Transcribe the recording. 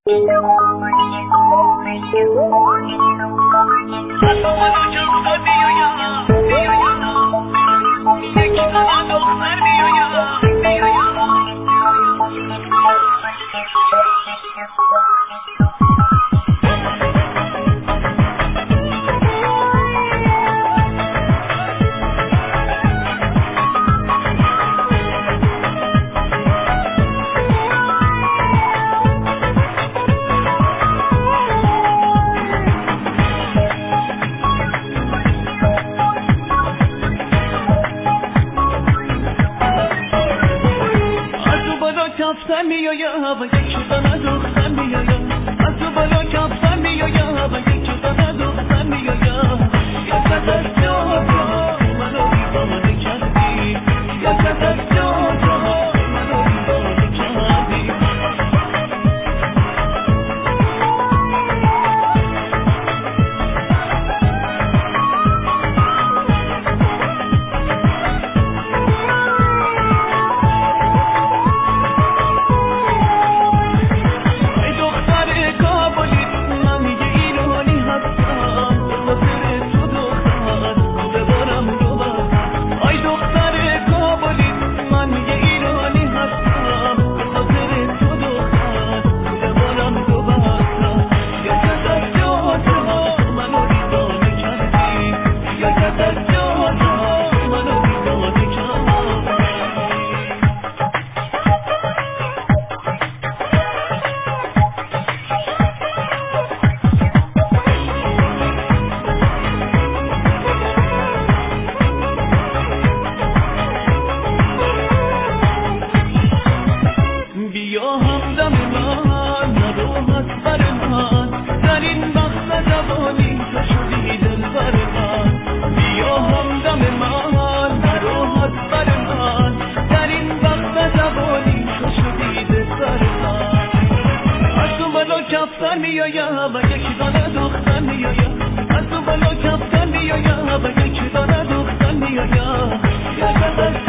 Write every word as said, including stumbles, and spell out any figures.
کفتن میایم و یک دانه دختر میایم از تو بالا کفتن میایم و یک دانه دختر میایم یا قدر جا منو دیوانه کردی یا قدر جا منو دیوانه کردی کفتن میایم و یک دانه دختر میایم از تو بالا کفتن میایم و یک دانه دختر میایم